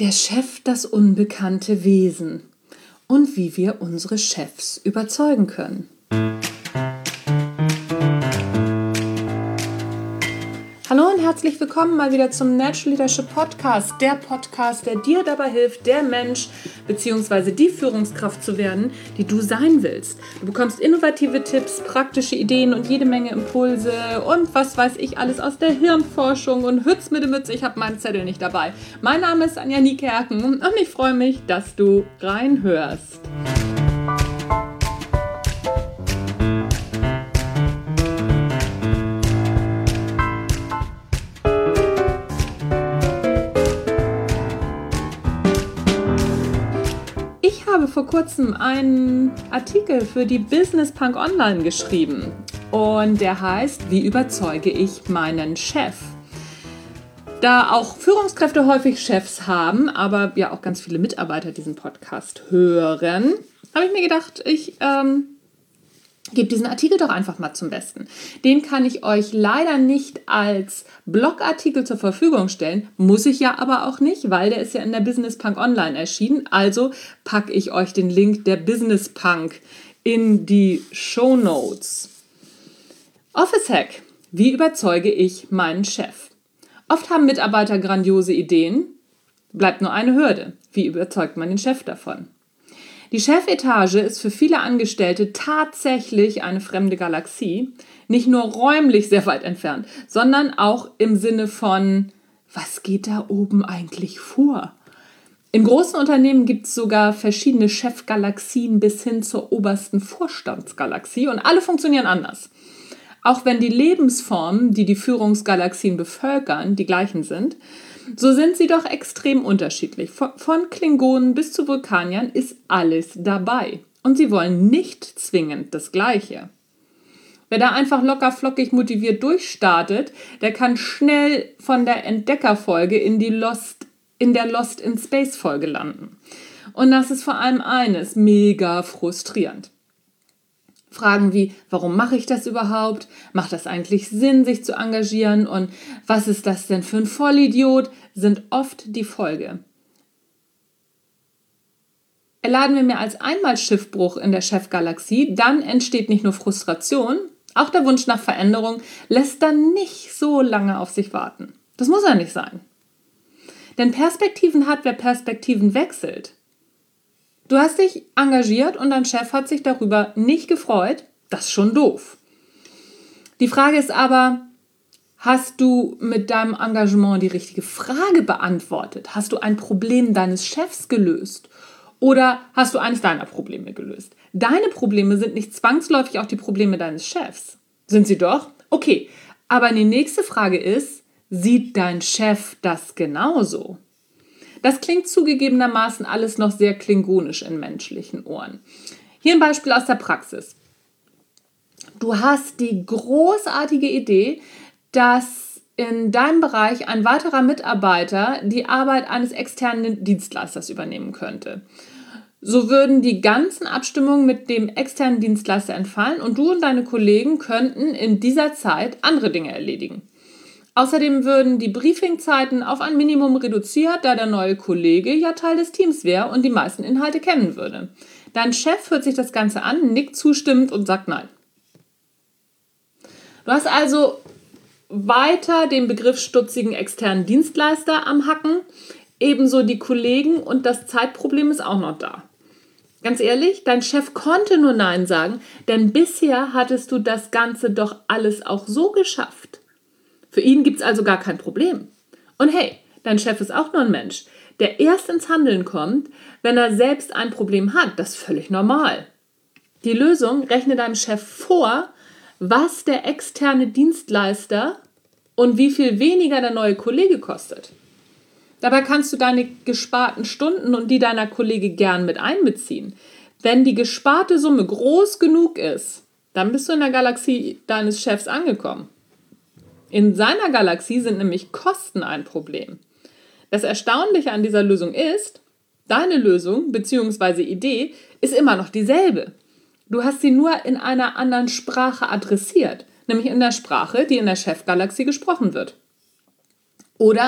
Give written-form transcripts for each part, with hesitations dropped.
Der Chef, das unbekannte Wesen und wie wir unsere Chefs überzeugen können. Hallo und herzlich willkommen mal wieder zum Natural Leadership Podcast, der Podcast, der dir dabei hilft, der Mensch bzw. die Führungskraft zu werden, die du sein willst. Du bekommst innovative Tipps, praktische Ideen und jede Menge Impulse und was weiß ich alles aus der Hirnforschung und Hütz mit dem Mütz, ich habe meinen Zettel nicht dabei. Mein Name ist Anja Niekerken und ich freue mich, dass du reinhörst. Ich habe vor kurzem einen Artikel für die Business Punk Online geschrieben und der heißt, wie überzeuge ich meinen Chef? Da auch Führungskräfte häufig Chefs haben, aber ja auch ganz viele Mitarbeiter diesen Podcast hören, habe ich mir gedacht, ich gebe diesen Artikel doch einfach mal zum Besten. Den kann ich euch leider nicht als Blogartikel zur Verfügung stellen, muss ich ja aber auch nicht, weil der ist ja in der Business Punk Online erschienen. Also packe ich euch den Link der Business Punk in die Shownotes. Office Hack. Wie überzeuge ich meinen Chef? Oft haben Mitarbeiter grandiose Ideen, bleibt nur eine Hürde. Wie überzeugt man den Chef davon? Die Chefetage ist für viele Angestellte tatsächlich eine fremde Galaxie, nicht nur räumlich sehr weit entfernt, sondern auch im Sinne von, was geht da oben eigentlich vor? In großen Unternehmen gibt es sogar verschiedene Chefgalaxien bis hin zur obersten Vorstandsgalaxie und alle funktionieren anders. Auch wenn die Lebensformen, die die Führungsgalaxien bevölkern, die gleichen sind, so sind sie doch extrem unterschiedlich. Von Klingonen bis zu Vulkaniern ist alles dabei. Und sie wollen nicht zwingend das Gleiche. Wer da einfach locker flockig motiviert durchstartet, der kann schnell von der Entdeckerfolge in der Lost in Space Folge landen. Und das ist vor allem eines, mega frustrierend. Fragen wie, warum mache ich das überhaupt? Macht das eigentlich Sinn, sich zu engagieren? Und was ist das denn für ein Vollidiot? Sind oft die Folge. Erladen wir mehr als einmal Schiffbruch in der Chefgalaxie, dann entsteht nicht nur Frustration, auch der Wunsch nach Veränderung lässt dann nicht so lange auf sich warten. Das muss ja nicht sein. Denn Perspektiven hat, wer Perspektiven wechselt. Du hast dich engagiert und dein Chef hat sich darüber nicht gefreut. Das ist schon doof. Die Frage ist aber, hast du mit deinem Engagement die richtige Frage beantwortet? Hast du ein Problem deines Chefs gelöst? Oder hast du eines deiner Probleme gelöst? Deine Probleme sind nicht zwangsläufig auch die Probleme deines Chefs. Sind sie doch? Okay, aber die nächste Frage ist, sieht dein Chef das genauso? Das klingt zugegebenermaßen alles noch sehr klingonisch in menschlichen Ohren. Hier ein Beispiel aus der Praxis. Du hast die großartige Idee, dass in deinem Bereich ein weiterer Mitarbeiter die Arbeit eines externen Dienstleisters übernehmen könnte. So würden die ganzen Abstimmungen mit dem externen Dienstleister entfallen und du und deine Kollegen könnten in dieser Zeit andere Dinge erledigen. Außerdem würden die Briefingzeiten auf ein Minimum reduziert, da der neue Kollege ja Teil des Teams wäre und die meisten Inhalte kennen würde. Dein Chef hört sich das Ganze an, nickt zustimmend und sagt nein. Du hast also weiter den Begriff stutzigen externen Dienstleister am Hacken, ebenso die Kollegen und das Zeitproblem ist auch noch da. Ganz ehrlich, dein Chef konnte nur nein sagen, denn bisher hattest du das Ganze doch alles auch so geschafft. Für ihn gibt es also gar kein Problem. Und hey, dein Chef ist auch nur ein Mensch, der erst ins Handeln kommt, wenn er selbst ein Problem hat. Das ist völlig normal. Die Lösung: rechne deinem Chef vor, was der externe Dienstleister und wie viel weniger der neue Kollege kostet. Dabei kannst du deine gesparten Stunden und die deiner Kollegen gern mit einbeziehen. Wenn die gesparte Summe groß genug ist, dann bist du in der Galaxie deines Chefs angekommen. In seiner Galaxie sind nämlich Kosten ein Problem. Das Erstaunliche an dieser Lösung ist, deine Lösung bzw. Idee ist immer noch dieselbe. Du hast sie nur in einer anderen Sprache adressiert, nämlich in der Sprache, die in der Chefgalaxie gesprochen wird. Oder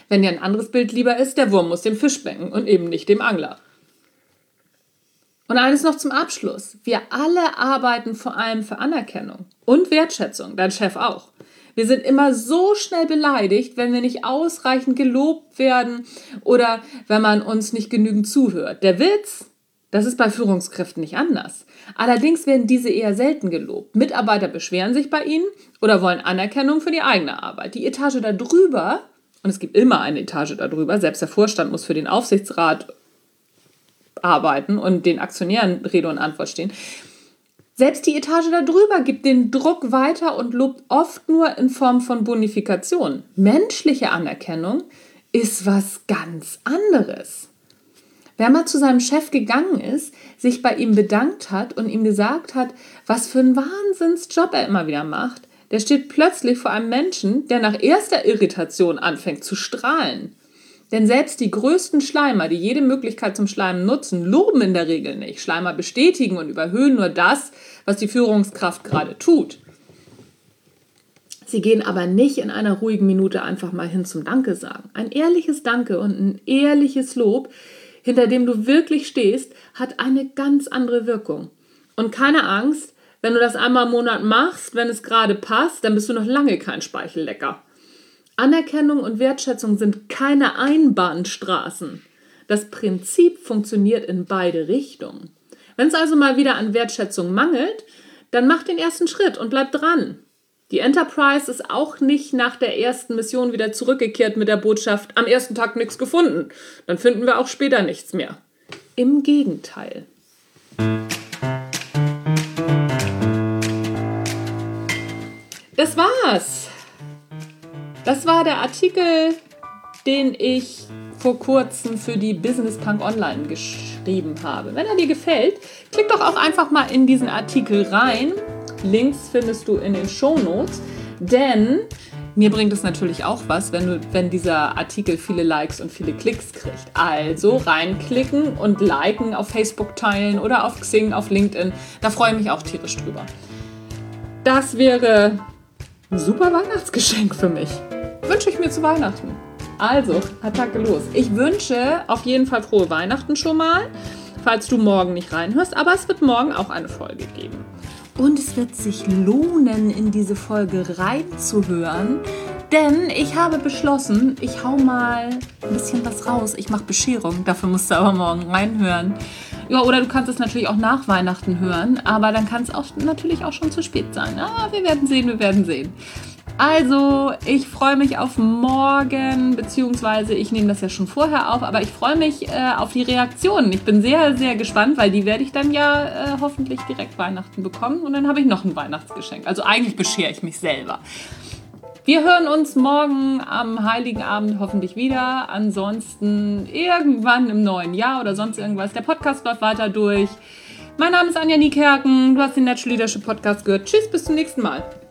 Wenn dir ein anderes Bild lieber ist, der Wurm muss dem Fisch schmecken und eben nicht dem Angler. Und eines noch zum Abschluss. Wir alle arbeiten vor allem für Anerkennung und Wertschätzung, dein Chef auch. Wir sind immer so schnell beleidigt, wenn wir nicht ausreichend gelobt werden oder wenn man uns nicht genügend zuhört. Der Witz, das ist bei Führungskräften nicht anders. Allerdings werden diese eher selten gelobt. Mitarbeiter beschweren sich bei ihnen oder wollen Anerkennung für die eigene Arbeit. Die Etage darüber, und es gibt immer eine Etage darüber, selbst der Vorstand muss für den Aufsichtsrat arbeiten und den Aktionären Rede und Antwort stehen. Selbst die Etage darüber gibt den Druck weiter und lobt oft nur in Form von Bonifikation. Menschliche Anerkennung ist was ganz anderes. Wer mal zu seinem Chef gegangen ist, sich bei ihm bedankt hat und ihm gesagt hat, was für einen Wahnsinnsjob er immer wieder macht, der steht plötzlich vor einem Menschen, der nach erster Irritation anfängt zu strahlen. Denn selbst die größten Schleimer, die jede Möglichkeit zum Schleimen nutzen, loben in der Regel nicht. Schleimer bestätigen und überhöhen nur das, was die Führungskraft gerade tut. Sie gehen aber nicht in einer ruhigen Minute einfach mal hin zum Danke sagen. Ein ehrliches Danke und ein ehrliches Lob, hinter dem du wirklich stehst, hat eine ganz andere Wirkung. Und keine Angst, wenn du das einmal im Monat machst, wenn es gerade passt, dann bist du noch lange kein Speichellecker. Anerkennung und Wertschätzung sind keine Einbahnstraßen. Das Prinzip funktioniert in beide Richtungen. Wenn es also mal wieder an Wertschätzung mangelt, dann mach den ersten Schritt und bleib dran. Die Enterprise ist auch nicht nach der ersten Mission wieder zurückgekehrt mit der Botschaft, am ersten Tag nichts gefunden. Dann finden wir auch später nichts mehr. Im Gegenteil. Das war's. Das war der Artikel, den ich vor kurzem für die Business Punk Online geschrieben habe. Wenn er dir gefällt, klick doch auch einfach mal in diesen Artikel rein. Links findest du in den Shownotes, denn mir bringt es natürlich auch was, wenn dieser Artikel viele Likes und viele Klicks kriegt. Also reinklicken und liken, auf Facebook teilen oder auf Xing, auf LinkedIn. Da freue ich mich auch tierisch drüber. Das wäre ein super Weihnachtsgeschenk für mich. Wünsche ich mir zu Weihnachten. Also, Attacke los. Ich wünsche auf jeden Fall frohe Weihnachten schon mal, falls du morgen nicht reinhörst. Aber es wird morgen auch eine Folge geben. Und es wird sich lohnen, in diese Folge reinzuhören, denn ich habe beschlossen, ich hau mal ein bisschen was raus. Ich mache Bescherung, dafür musst du aber morgen reinhören. Ja, oder du kannst es natürlich auch nach Weihnachten hören, aber dann kann es auch natürlich auch schon zu spät sein. Wir werden sehen. Also, ich freue mich auf morgen, beziehungsweise ich nehme das ja schon vorher auf, aber ich freue mich auf die Reaktionen. Ich bin sehr, sehr gespannt, weil die werde ich dann ja hoffentlich direkt Weihnachten bekommen und dann habe ich noch ein Weihnachtsgeschenk. Also eigentlich beschere ich mich selber. Wir hören uns morgen am Heiligen Abend hoffentlich wieder. Ansonsten irgendwann im neuen Jahr oder sonst irgendwas. Der Podcast läuft weiter durch. Mein Name ist Anja Niekerken. Du hast den Natural Leadership Podcast gehört. Tschüss, bis zum nächsten Mal.